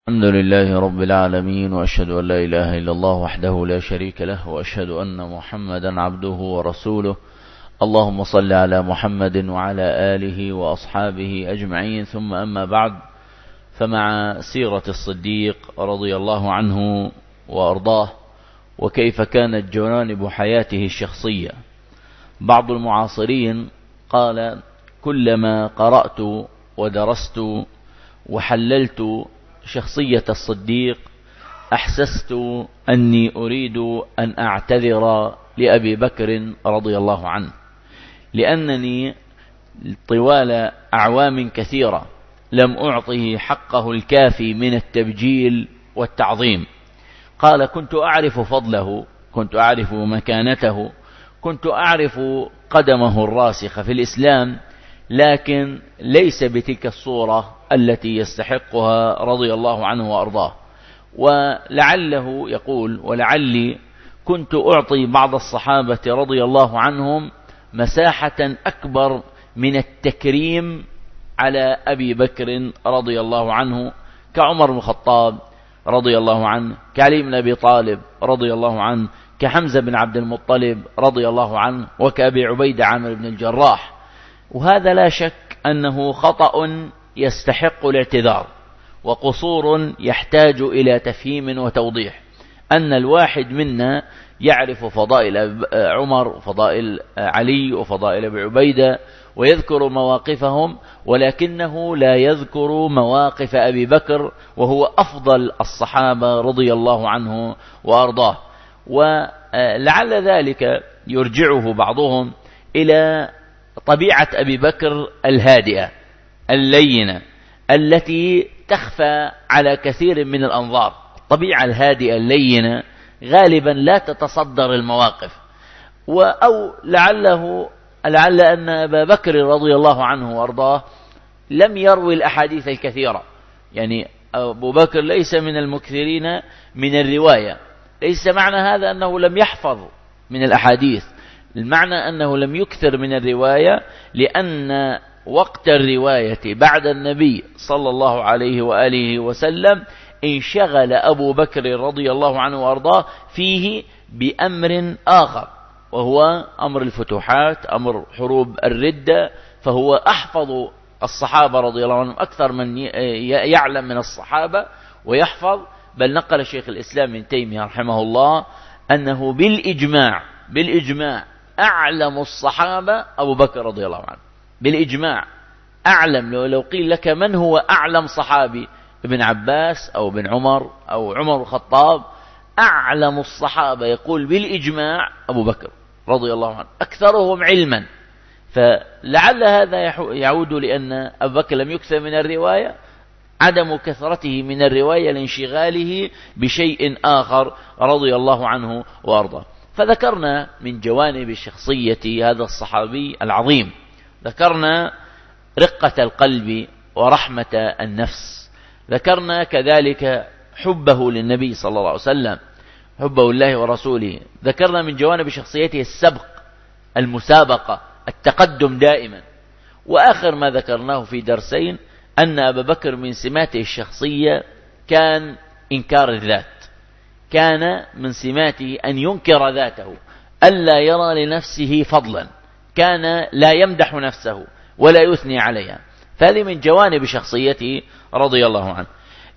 الحمد لله رب العالمين، وأشهد أن لا إله إلا الله وحده لا شريك له، وأشهد أن محمدا عبده ورسوله. اللهم صل على محمد وعلى آله وأصحابه أجمعين، ثم أما بعد، فمع سيرة الصديق رضي الله عنه وأرضاه وكيف كانت جوانب حياته الشخصية. بعض المعاصرين قال: كلما قرأت ودرست وحللت شخصية الصديق أحسست أني أريد أن أعتذر لأبي بكر رضي الله عنه، لأنني طوال أعوام كثيرة لم أعطه حقه الكافي من التبجيل والتعظيم. قال: كنت أعرف فضله، كنت أعرف مكانته، كنت أعرف قدمه الراسخة في الإسلام، لكن ليس بتلك الصورة التي يستحقها رضي الله عنه وأرضاه. ولعله يقول: ولعلي كنت أعطي بعض الصحابة رضي الله عنهم مساحة أكبر من التكريم على أبي بكر رضي الله عنه، كعمر بن الخطاب رضي الله عنه، كعلي بن أبي طالب رضي الله عنه، كحمزة بن عبد المطلب رضي الله عنه، وكأبي عبيدة عامر بن الجراح. وهذا لا شك أنه خطأ يستحق الاعتذار، وقصور يحتاج إلى تفهيم وتوضيح. أن الواحد منا يعرف فضائل عمر وفضائل علي وفضائل أبي عبيدة ويذكر مواقفهم، ولكنه لا يذكر مواقف أبي بكر، وهو أفضل الصحابة رضي الله عنه وأرضاه. ولعل ذلك يرجعه بعضهم إلى طبيعة أبي بكر الهادئة اللينة التي تخفى على كثير من الأنظار. الطبيعة الهادئة اللينة غالبا لا تتصدر المواقف، أو لعل أن أبا بكر رضي الله عنه وأرضاه لم يروي الأحاديث الكثيرة. يعني أبو بكر ليس من المكثرين من الرواية. ليس معنى هذا أنه لم يحفظ من الأحاديث، المعنى أنه لم يكثر من الرواية، لأن وقت الرواية بعد النبي صلى الله عليه وآله وسلم انشغل أبو بكر رضي الله عنه وأرضاه فيه بأمر آخر، وهو أمر الفتوحات، أمر حروب الردة. فهو أحفظ الصحابة رضي الله عنهم أكثر من يعلم من الصحابة ويحفظ. بل نقل شيخ الإسلام ابن تيمية رحمه الله أنه بالإجماع أعلم الصحابة أبو بكر رضي الله عنه، بالإجماع أعلم. لو قيل لك من هو أعلم صحابي، ابن عباس أو ابن عمر أو عمر الخطاب، أعلم الصحابة يقول بالإجماع أبو بكر رضي الله عنه، أكثرهم علما. فلعل هذا يعود لأن أبو بكر لم يكثر من الرواية، عدم كثرته من الرواية لانشغاله بشيء آخر رضي الله عنه وأرضاه. فذكرنا من جوانب شخصية هذا الصحابي العظيم، ذكرنا رقة القلب ورحمة النفس، ذكرنا كذلك حبه للنبي صلى الله عليه وسلم، حبه الله ورسوله. ذكرنا من جوانب شخصيته السبق، المسابقة، التقدم دائما. وآخر ما ذكرناه في درسين أن أبا بكر من سماته الشخصية كان إنكار الذات. كان من سماته أن ينكر ذاته، ألا يرى لنفسه فضلا، كان لا يمدح نفسه ولا يثني عليها. فهذه من جوانب شخصيته رضي الله عنه.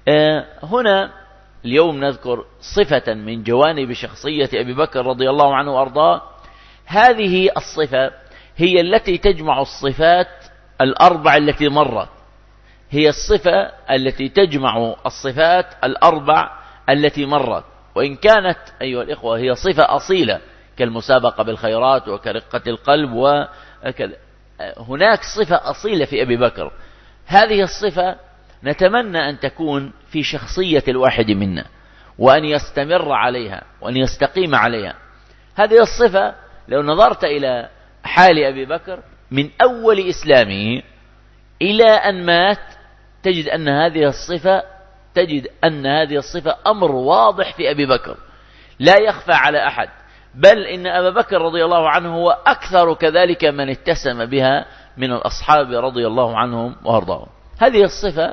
هنا اليوم نذكر صفة من جوانب شخصية أبي بكر رضي الله عنه وأرضاه. هذه الصفة هي التي تجمع الصفات الأربع التي مرت، هي الصفة التي تجمع الصفات الأربع التي مرت. وإن كانت أيها الإخوة هي صفة أصيلة كالمسابقة بالخيرات وكرقة القلب وكذا، هناك صفة أصيلة في أبي بكر. هذه الصفة نتمنى أن تكون في شخصية الواحد منا، وأن يستمر عليها وأن يستقيم عليها. هذه الصفة لو نظرت إلى حال أبي بكر من أول إسلامه إلى أن مات، تجد أن هذه الصفة أمر واضح في أبي بكر لا يخفى على أحد. بل إن أبا بكر رضي الله عنه هو أكثر كذلك من اتسم بها من الأصحاب رضي الله عنهم وأرضاهم. هذه الصفة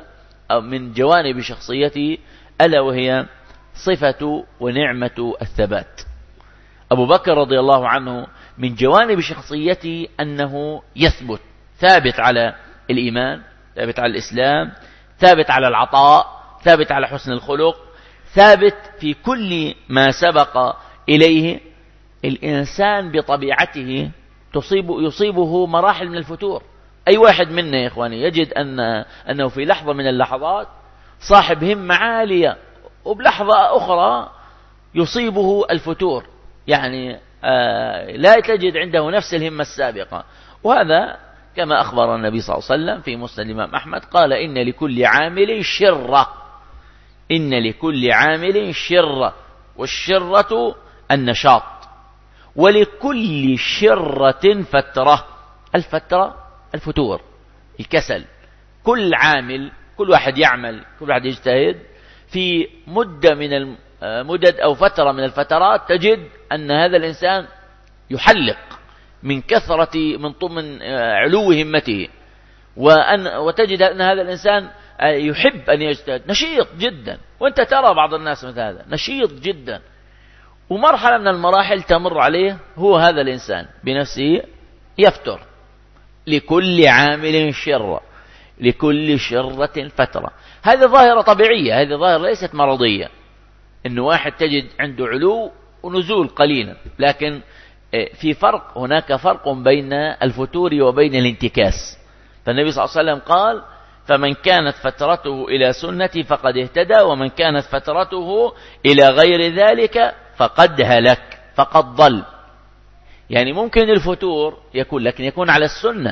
من جوانب شخصيته، ألا وهي صفة ونعمة الثبات. أبو بكر رضي الله عنه من جوانب شخصيته أنه يثبت، ثابت على الإيمان، ثابت على الإسلام، ثابت على العطاء، ثابت على حسن الخلق، ثابت في كل ما سبق إليه. الإنسان بطبيعته يصيبه مراحل من الفتور. أي واحد منا يا إخواني يجد أنه في لحظة من اللحظات صاحب همة عالية، وبلحظة أخرى يصيبه الفتور، يعني لا تجد عنده نفس الهمة السابقة. وهذا كما أخبر النبي صلى الله عليه وسلم في مسند الإمام أحمد قال: إن لكل عامل شرة، إن لكل عامل شرة، والشرة النشاط، ولكل شرة فترة. الفترة الفتور، الكسل. كل عامل، كل واحد يعمل، كل واحد يجتهد في مدة من المدد أو فترة من الفترات، تجد أن هذا الإنسان يحلق من كثرة من علو همته، وتجد أن هذا الإنسان يحب أن يجتهد، نشيط جدا. وأنت ترى بعض الناس مثل هذا نشيط جدا، ومرحلة من المراحل تمر عليه هو هذا الإنسان بنفسه يفتر. لكل عامل شرة، لكل شرة فترة. هذه ظاهرة طبيعية، هذه ظاهرة ليست مرضية، إنه واحد تجد عنده علو ونزول قليلا، لكن في فرق، هناك فرق بين الفتور وبين الانتكاس. فالنبي صلى الله عليه وسلم قال: فمن كانت فترته إلى سنتي فقد اهتدى، ومن كانت فترته إلى غير ذلك فقد هلك، فقد ضل. يعني ممكن الفتور يكون، لكن يكون على السنة،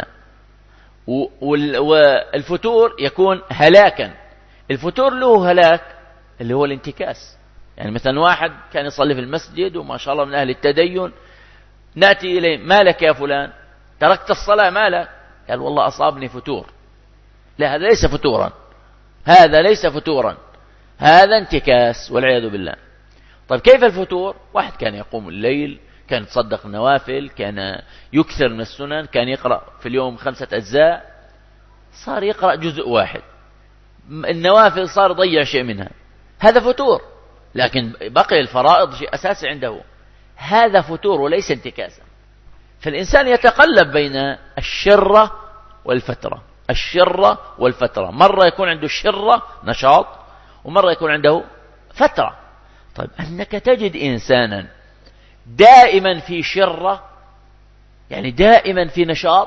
والفتور يكون هلاكا. الفتور له هلاك اللي هو الانتكاس. يعني مثلا واحد كان يصلي في المسجد وما شاء الله من أهل التدين، نأتي إليه: ما لك يا فلان؟ تركت الصلاة، ما لك؟ قال: والله أصابني فتور. لا، هذا ليس فتورا، هذا ليس فتورا، هذا انتكاس والعياذ بالله. طيب كيف الفتور؟ واحد كان يقوم الليل، كان يتصدق النوافل، كان يكثر من السنن، كان يقرأ في اليوم 5 أجزاء، صار يقرأ جزء واحد، النوافل صار يضيع شيء منها، هذا فتور. لكن بقي الفرائض شيء أساسي عنده، هذا فتور وليس انتكاسا. فالإنسان يتقلب بين الشرة والفترة، الشرة والفترة. مرة يكون عنده الشرة نشاط، ومرة يكون عنده فترة. طيب أنك تجد إنسانا دائما في شرة، يعني دائما في نشاط.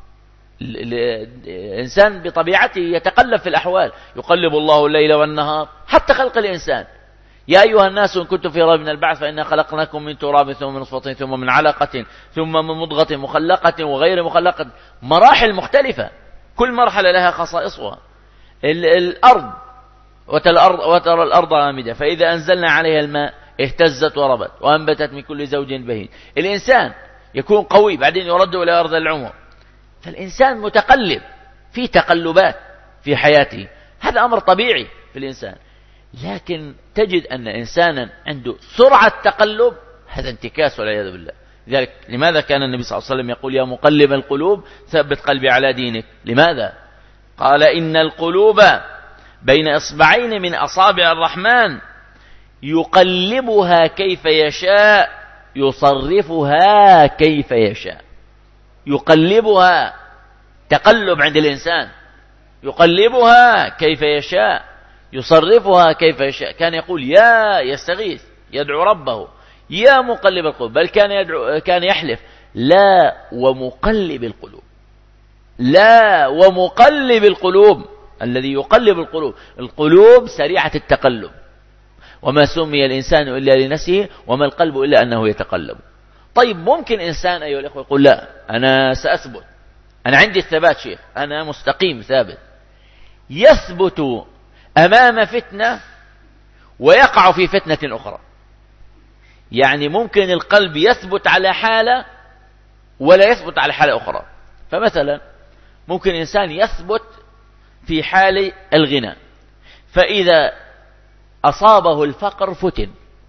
الإنسان بطبيعته يتقلب في الأحوال، يقلب الله الليل والنهار، حتى خلق الإنسان. يا أيها الناس إن كنتم في ريب من البعث فإنا خلقناكم من تراب ثم من نطفة ثم من علقة ثم من مضغة مخلقة وغير مخلقة، مراحل مختلفة، كل مرحلة لها خصائصها. الأرض، وترى الأرض هامدة فإذا أنزلنا عليها الماء اهتزت وربت وأنبتت من كل زوج بهيج. الإنسان يكون قوي بعدين يرد إلى أرض العمر. فالإنسان متقلب، في تقلبات في حياته، هذا أمر طبيعي في الإنسان. لكن تجد أن إنسانا عنده سرعة تقلب، هذا انتكاس والعياذ بالله. لذلك لماذا كان النبي صلى الله عليه وسلم يقول: يا مقلب القلوب ثبت قلبي على دينك؟ لماذا؟ قال: إن القلوب بين إصبعين من أصابع الرحمن يقلبها كيف يشاء يصرفها كيف يشاء. يقلبها، تقلب عند الإنسان، يقلبها كيف يشاء يصرفها كيف يشاء. كان يقول يستغيث، يدعو ربه: يا مقلب القلوب، بل كان يحلف: لا ومقلب القلوب، لا ومقلب القلوب، الذي يقلب القلوب. القلوب سريعة التقلب، وما سمي الإنسان إلا لنفسه وما القلب إلا أنه يتقلب. طيب ممكن إنسان أيها الأخوة يقول: لا، أنا سأثبت، أنا عندي الثبات شيخ، أنا مستقيم ثابت. يثبت أمام فتنة ويقع في فتنة أخرى. يعني ممكن القلب يثبت على حالة ولا يثبت على حالة أخرى. فمثلا ممكن إنسان يثبت في حال الغنى، فإذا أصابه الفقر فتن،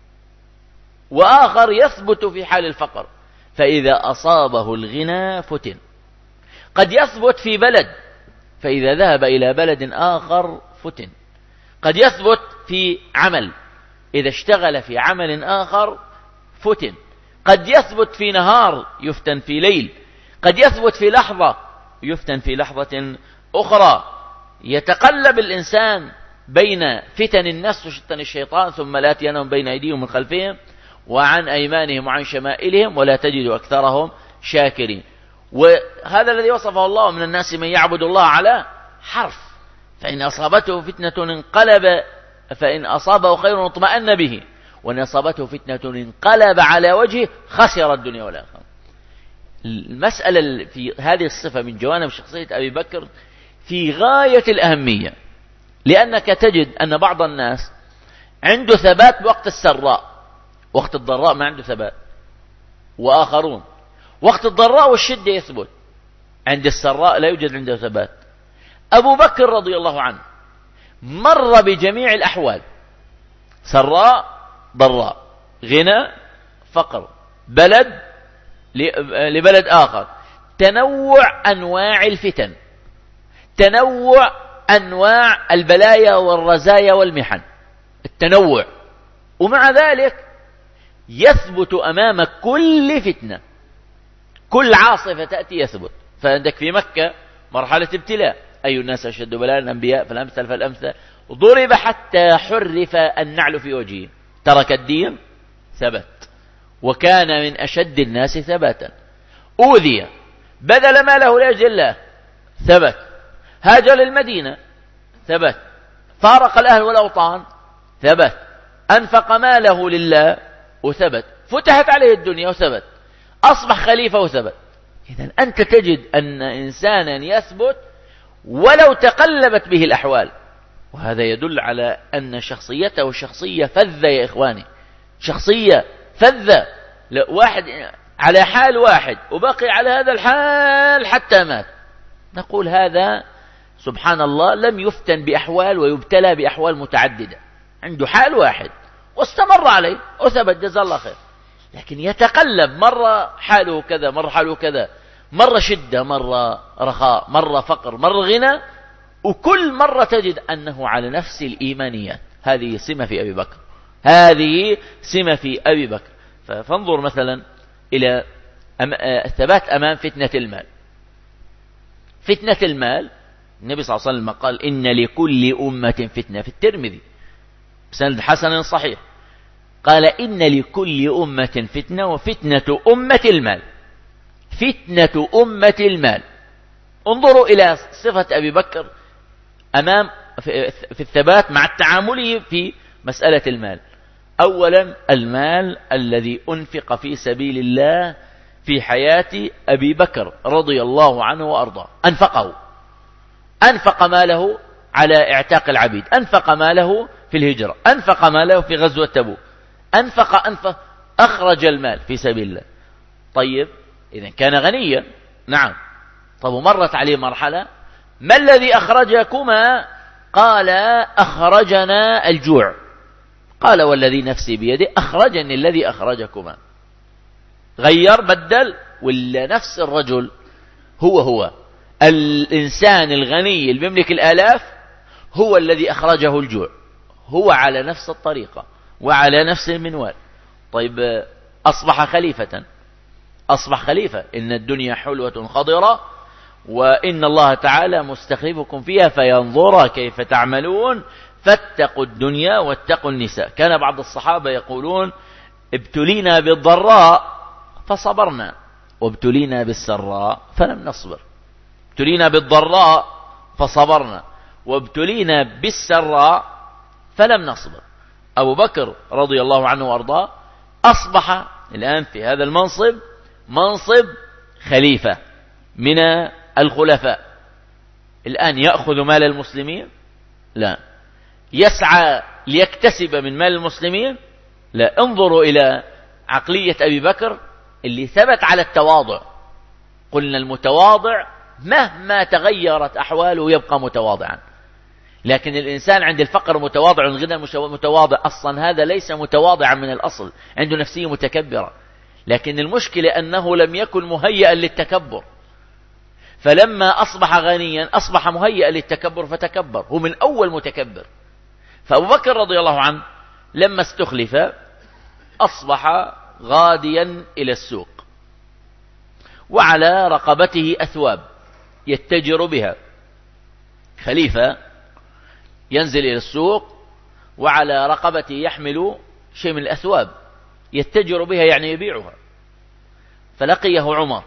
وآخر يثبت في حال الفقر، فإذا أصابه الغنى فتن. قد يثبت في بلد، فإذا ذهب إلى بلد آخر فتن. قد يثبت في عمل، إذا اشتغل في عمل آخر فتن. قد يثبت في نهار يفتن في ليل، قد يثبت في لحظة يفتن في لحظة أخرى. يتقلب الإنسان بين فتن النفس وفتن الشيطان، ثم لا يأتينهم بين أيديهم ومن خلفهم وعن أيمانهم وعن شمائلهم ولا تجد أكثرهم شاكرين. وهذا الذي وصفه الله: من الناس من يعبد الله على حرف، فإن أصابته فتنة انقلب، فإن أصابه خير اطمأن به، وإن أصابته فتنة انقلب على وجهه خسر الدنيا والآخرة. المسألة في هذه الصفة من جوانب شخصية أبي بكر في غاية الأهمية، لأنك تجد أن بعض الناس عنده ثبات وقت السراء، وقت الضراء ما عنده ثبات، وآخرون وقت الضراء والشدة يثبت، عند السراء لا يوجد عنده ثبات. أبو بكر رضي الله عنه مر بجميع الأحوال، سراء ضراء، غنى فقر، بلد لبلد آخر، تنوع أنواع الفتن، تنوع أنواع البلايا والرزايا والمحن، التنوع. ومع ذلك يثبت أمام كل فتنة، كل عاصفة تأتي يثبت. فعندك في مكة مرحلة ابتلاء، أي الناس أشد بلاء الأنبياء فالأمثل فالأمثل، ضرب حتى حرف النعل في وجهه، ترك الدين ثبت وكان من أشد الناس ثباتا. أوذي بذل ماله لأجل الله ثبت، هاجر للمدينة ثبت، فارق الأهل والأوطان ثبت، أنفق ماله لله وثبت، فتحت عليه الدنيا وثبت، أصبح خليفة وثبت. إذن أنت تجد أن إنسانا يثبت ولو تقلبت به الأحوال، وهذا يدل على أن شخصيته شخصية فذة يا إخواني، شخصية فذة. واحد على حال واحد وبقي على هذا الحال حتى مات، نقول هذا سبحان الله لم يفتن بأحوال ويبتلى بأحوال متعددة، عنده حال واحد واستمر عليه وثبت جزاه الله خير. لكن يتقلب، مرة حاله كذا، مرة حاله كذا، مرة شدة، مرة رخاء، مرة فقر، مرة غنى، وكل مرة تجد أنه على نفس الإيمانيات. هذه سمة في أبي بكر، هذه سمة في أبي بكر. فانظر مثلا إلى الثبات أمام فتنة المال. فتنة المال النبي صلى الله عليه وسلم قال: إن لكل أمة فتنة، في الترمذي بسند حسن صحيح، قال: إن لكل أمة فتنة وفتنة أمة المال، فتنة أمة المال. انظروا إلى صفة أبي بكر أمام في الثبات مع تعامله في مسألة المال. أولا المال الذي أنفق في سبيل الله في حياة أبي بكر رضي الله عنه وأرضاه، أنفق ماله على اعتاق العبيد، أنفق ماله في الهجرة، أنفق ماله في غزوة تبوك، أنفق أخرج المال في سبيل الله. طيب إذن كان غنيا، نعم. طب ومرت عليه مرحلة: ما الذي أخرجكما؟ قال: أخرجنا الجوع. قال: والذي نفسي بيده أخرجني الذي أخرجكما. غير، بدل، ولا نفس الرجل هو الإنسان الغني اللي بيملك الآلاف هو الذي أخرجه الجوع، هو على نفس الطريقة وعلى نفس المنوال. طيب أصبح خليفة. إن الدنيا حلوة خضرة وإن الله تعالى مستخلفكم فيها فينظر كيف تعملون فاتقوا الدنيا واتقوا النساء. كان بعض الصحابة يقولون: ابتلينا بالضراء فصبرنا وابتلينا بالسراء فلم نصبر. ابتلينا بالضراء فصبرنا وابتلينا بالسراء فلم نصبر. أبو بكر رضي الله عنه وأرضاه أصبح الآن في هذا المنصب، منصب خليفة من الخلفاء. الآن يأخذ مال المسلمين؟ لا. يسعى ليكتسب من مال المسلمين؟ لا. انظروا إلى عقلية أبي بكر اللي ثبت على التواضع. قلنا المتواضع مهما تغيرت أحواله يبقى متواضعا، لكن الإنسان عند الفقر متواضع والغنى متواضع، أصلا هذا ليس متواضعا من الأصل، عنده نفسية متكبرة. لكن المشكلة أنه لم يكن مهيئا للتكبر، فلما أصبح غنيا أصبح مهيئا للتكبر فتكبر، هو من أول متكبر. فأبو بكر رضي الله عنه لما استخلف أصبح غاديا إلى السوق، وعلى رقبته أثواب يتجر بها. خليفة ينزل إلى السوق وعلى رقبته يحمل شيء من الأثواب يتجر بها، يعني يبيعها. فلقيه عمر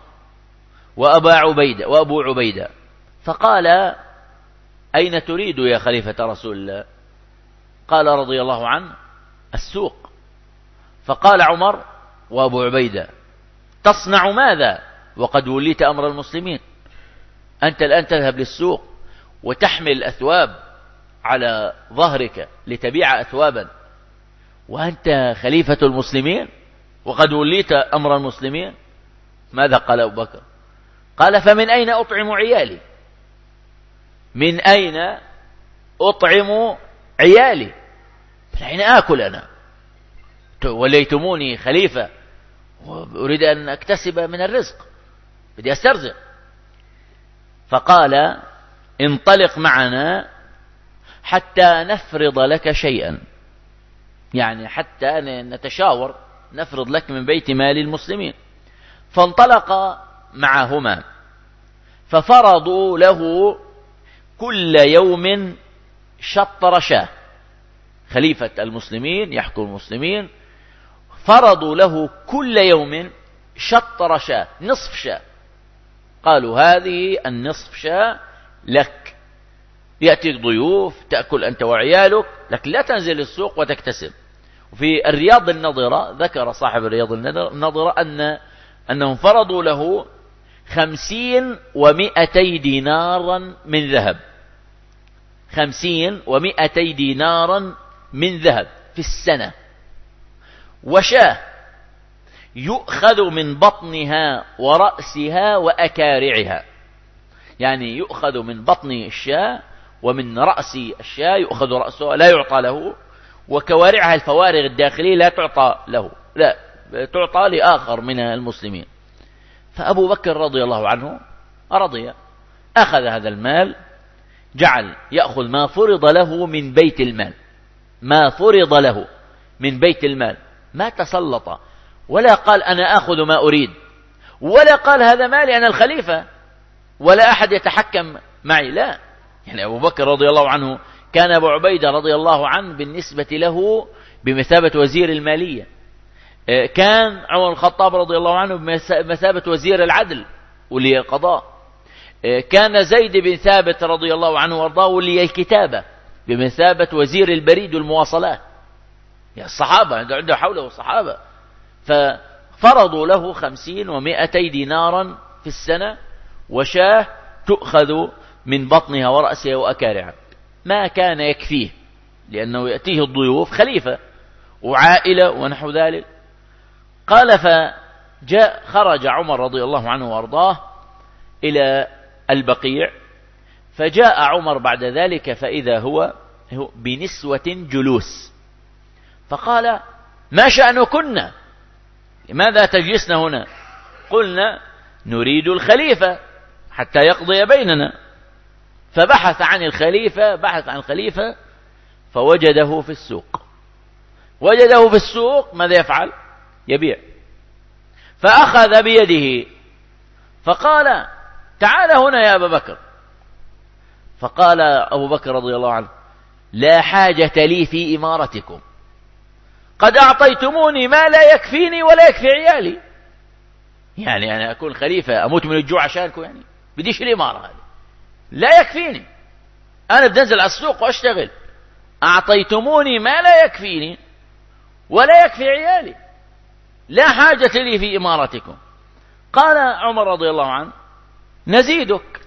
وأبو عبيدة فقال: أين تريد يا خليفة رسول الله؟ قال رضي الله عنه: السوق. فقال عمر وأبو عبيدة: تصنع ماذا وقد وليت أمر المسلمين؟ أنت الآن تذهب للسوق وتحمل أثواب على ظهرك لتبيع أثوابا، وأنت خليفة المسلمين وقد وليت أمر المسلمين؟ ماذا قال أبو بكر؟ قال: فمن أين أطعم عيالي؟ من أين أطعم عيالي؟ من أين آكل أنا؟ وليتموني خليفة وأريد أن أكتسب من الرزق، بدي أسترزق. فقال: انطلق معنا حتى نفرض لك شيئا، يعني حتى نتشاور نفرض لك من بيت مال المسلمين. فانطلق معهما ففرضوا له كل يوم شطر شاه. خليفة المسلمين يحكم المسلمين، فرضوا له كل يوم شطر شاه، نصف شاه. قالوا: هذه النصف شاه لك، يأتيك ضيوف تأكل أنت وعيالك، لكن لا تنزل السوق وتكتسب. وفي الرياض النظرة ذكر صاحب الرياض النظرة أنهم فرضوا له 50 و200 دينارا من ذهب، 50 و200 دينارا من ذهب في السنة، وشاه يؤخذ من بطنها ورأسها وأكارعها، يعني يؤخذ من بطن الشاة ومن رأس الشاة يؤخذ رأسها لا يعطى له، وكوارعها الفوارغ الداخلية لا تعطى له، لا تعطى لآخر من المسلمين. فأبو بكر رضي الله عنه رضي، أخذ هذا المال، جعل يأخذ ما فرض له من بيت المال، ما فرض له من بيت المال، ما تسلط ولا قال أنا أخذ ما أريد، ولا قال هذا مالي أنا الخليفة ولا أحد يتحكم معي، لا. يعني أبو بكر رضي الله عنه كان أبو عبيدة رضي الله عنه بالنسبة له بمثابة وزير المالية، كان عمر الخطاب رضي الله عنه بمثابة وزير العدل ولي القضاء، كان زيد بن ثابت رضي الله عنه وارضاه ولي الكتابة بمثابة وزير البريد والمواصلات. يا الصحابة عنده حوله الصحابة. ففرضوا له 50 و200 دينارا في السنة، وشاه تؤخذ من بطنها ورأسها وأكارعها. ما كان يكفيه لأنه يأتيه الضيوف خليفة وعائلة ونحو ذلك. قال: خرج عمر رضي الله عنه وارضاه إلى البقيع، فجاء عمر بعد ذلك فإذا هو بنسوة جلوس، فقال: ما شأنكن؟ لماذا تجلسن هنا؟ قلنا: نريد الخليفة حتى يقضي بيننا. فبحث عن الخليفة فوجده في السوق. وجده في السوق، ماذا يفعل؟ يبيع. فأخذ بيده فقال: تعال هنا يا أبا بكر. فقال أبو بكر رضي الله عنه: لا حاجة لي في إمارتكم، قد أعطيتموني ما لا يكفيني ولا يكفي عيالي. يعني أنا أكون خليفة أموت من الجوع عشانكم؟ يعني بديش الإمارة هذه، لا يكفيني، أنا بدي أنزل على السوق وأشتغل. أعطيتموني ما لا يكفيني ولا يكفي عيالي، لا حاجة لي في إمارتكم. قال عمر رضي الله عنه: نزيدك.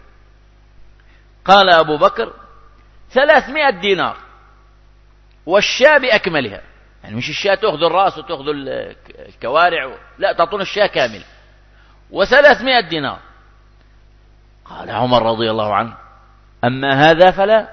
قال أبو بكر: 300 دينار، والشاة بأكملها، يعني مش الشاة تأخذ الرأس وتأخذ الكوارع، لا، تعطون الشاة كامل، و300 دينار. قال عمر رضي الله عنه: أما هذا فلا،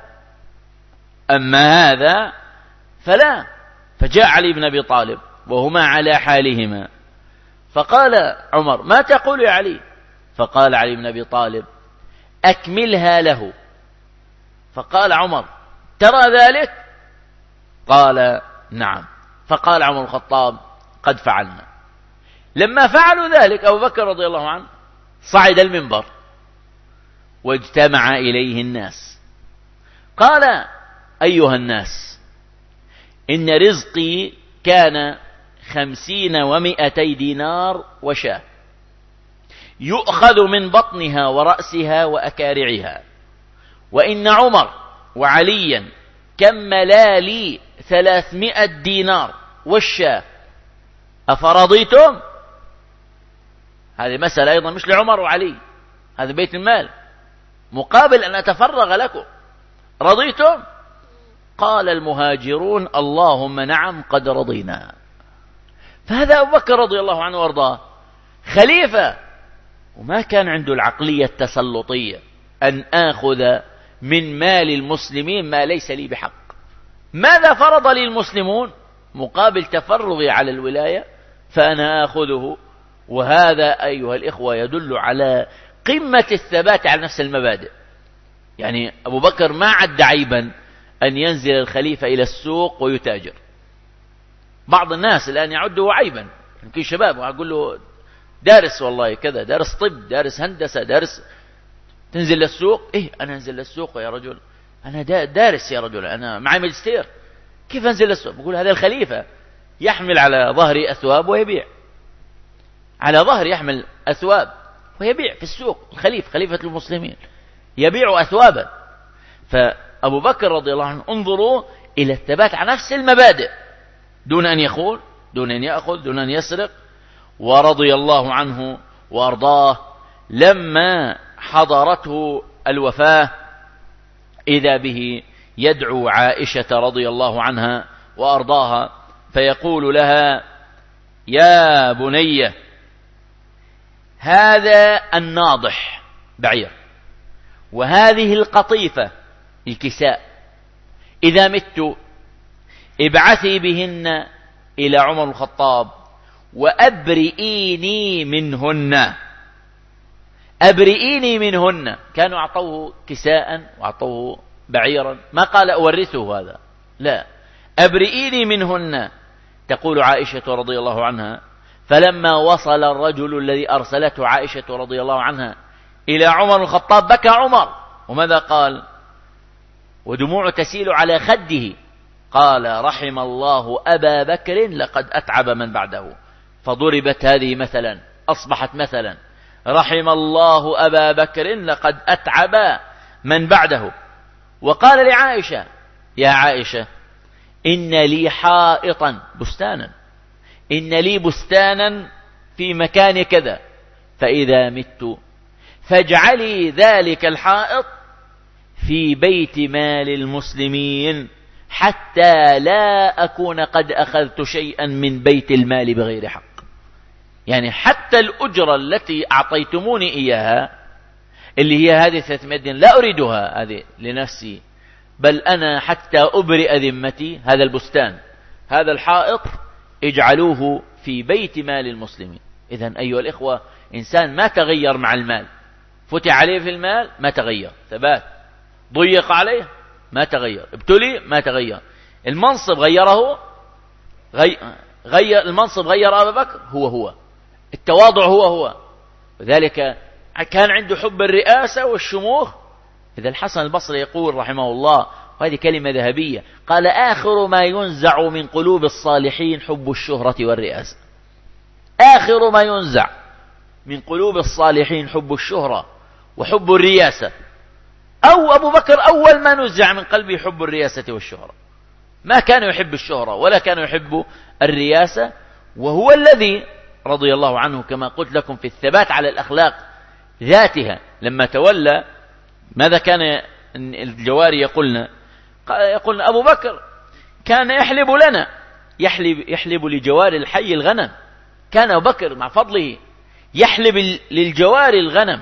أما هذا فلا. فجاء علي بن أبي طالب وهما على حالهما، فقال عمر: ما تقول يا علي؟ فقال علي بن أبي طالب: أكملها له. فقال عمر: ترى ذلك؟ قال: نعم. فقال عمر الخطاب: قد فعلنا. لما فعلوا ذلك أبو بكر رضي الله عنه صعد المنبر واجتمع إليه الناس. قال: أيها الناس، إن رزقي كان 50 و200 دينار وشاة، يؤخذ من بطنها ورأسها وأكارعها، وإن عمر وعليا كملا لي 300 دينار والشاة، أفرضيتم؟ هذه مسألة أيضا مش لعمر وعلي، هذا بيت المال مقابل أن أتفرغ لكم، رضيتم؟ قال المهاجرون: اللهم نعم قد رضينا. فهذا أبو بكر رضي الله عنه وارضاه خليفة، وما كان عنده العقلية التسلطية أن آخذ من مال المسلمين ما ليس لي بحق. ماذا فرض لي المسلمون مقابل تفرغي على الولاية؟ فأنا آخذه. وهذا أيها الإخوة يدل على قمة الثبات على نفس المبادئ. يعني أبو بكر ما عد عيبا أن ينزل الخليفة إلى السوق ويتاجر. بعض الناس الآن يعده عيبا، يمكن شباب وأقول له دارس والله كذا، دارس طب، دارس هندسة، دارس، تنزل للسوق؟ إيه أنا أنزل للسوق يا رجل؟ أنا دارس يا رجل، أنا معي ماجستير، كيف أنزل للسوق؟ بقول هذا الخليفة يحمل على ظهري أثواب ويبيع، على ظهر يحمل أثواب ويبيع في السوق. خليفة المسلمين يبيع أثوابا. فأبو بكر رضي الله عنه انظروا إلى الثبات على نفس المبادئ، دون أن يخون، دون أن يأخذ، دون أن يسرق. ورضي الله عنه وأرضاه لما حضرته الوفاة إذا به يدعو عائشة رضي الله عنها وأرضاها فيقول لها: يا بني، هذا الناضح بعير، وهذه القطيفة الكساء، إذا مت ابعثي بهن إلى عمر الخطاب وأبرئيني منهن. أبرئيني منهن. كانوا أعطوه كساء وأعطوه بعيرا، ما قال أورثه هذا، لا، أبرئيني منهن. تقول عائشة رضي الله عنها: فلما وصل الرجل الذي أرسلته عائشة رضي الله عنها إلى عمر الخطاب بكى عمر. وماذا قال؟ ودموع تسيل على خده. قال: رحم الله أبا بكر لقد أتعب من بعده. فضربت هذه مثلا، أصبحت مثلا: رحم الله أبا بكر لقد أتعب من بعده. وقال لعائشة: يا عائشة، إن لي حائطا، بستانا، إن لي بستانا في مكان كذا، فإذا مت فاجعلي ذلك الحائط في بيت مال المسلمين حتى لا أكون قد أخذت شيئا من بيت المال بغير حق. يعني حتى الأجرة التي أعطيتموني إياها اللي هي هذه 300 دين لا أريدها هذه لنفسي، بل أنا حتى أبرئ ذمتي هذا البستان، هذا الحائط اجعلوه في بيت مال المسلمين. إذن أيها الإخوة، إنسان ما تغير مع المال، فتح عليه في المال ما تغير، ثبات، ضيق عليه ما تغير، ابتلي ما تغير، المنصب غيره، غير المنصب، غير أبا بكر هو، التواضع هو. وذلك كان عنده حب الرئاسة والشموخ. إذا الحسن البصري يقول رحمه الله، وهذه كلمة ذهبية، قال: آخر ما ينزع من قلوب الصالحين حب الشهرة والرئاسة. آخر ما ينزع من قلوب الصالحين حب الشهرة وحب الرياسة. أو أبو بكر أول ما نزع من قلبه حب الرياسة والشهرة، ما كان يحب الشهرة ولا كان يحب الرياسة. وهو الذي رضي الله عنه كما قلت لكم في الثبات على الأخلاق ذاتها. لما تولى ماذا كان الجواري يقولنا أبو بكر كان يحلب لنا، يحلب لجواري الحي الغنم. كان أبو بكر مع فضله يحلب للجواري الغنم.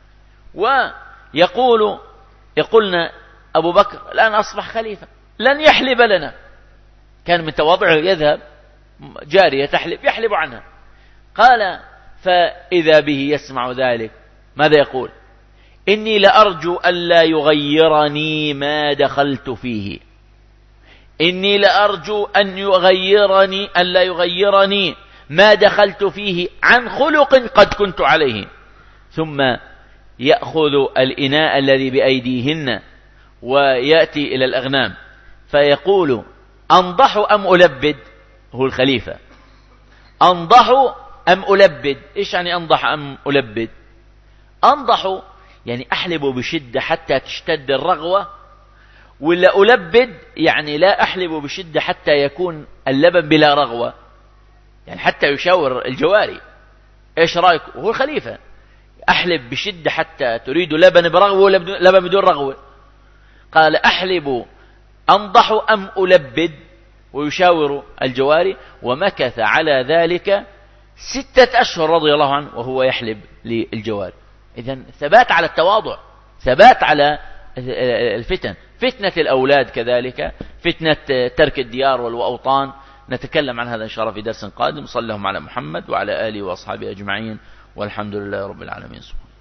يقولنا أبو بكر الآن أصبح خليفة لن يحلب لنا. كان من تواضعه يذهب جارية تحلب يحلب عنها. قال: فإذا به يسمع ذلك ماذا يقول؟ إني لأرجو ألا يغيرني ما دخلت فيه، إني لأرجو ألا يغيرني ما دخلت فيه عن خلق قد كنت عليه. ثم يأخذ الإناء الذي بأيديهن ويأتي إلى الأغنام فيقول: أنضح أم ألبد؟ هو الخليفة: أنضح أم ألبد؟ إيش يعني أنضح أم ألبد؟ أنضح يعني أحلب بشدة حتى تشتد الرغوة، ولا ألبد يعني لا أحلب بشدة حتى يكون اللبن بلا رغوة، يعني حتى يشاور الجواري: إيش رأيك؟ وهو الخليفة: أحلب بشدة حتى تريد لبن برغوة ولا لبن بدون رغوة؟ قال: أحلب أنضح أم ألبد؟ ويشاور الجواري. ومكث على ذلك 6 أشهر رضي الله عنه وهو يحلب للجواري. إذن ثبات على التواضع، ثبات على الفتن، فتنة الأولاد كذلك، فتنة ترك الديار والأوطان. نتكلم عن هذا إن شاء الله في درس قادم. صلى الله على محمد وعلى آله وأصحابه أجمعين، والحمد لله رب العالمين.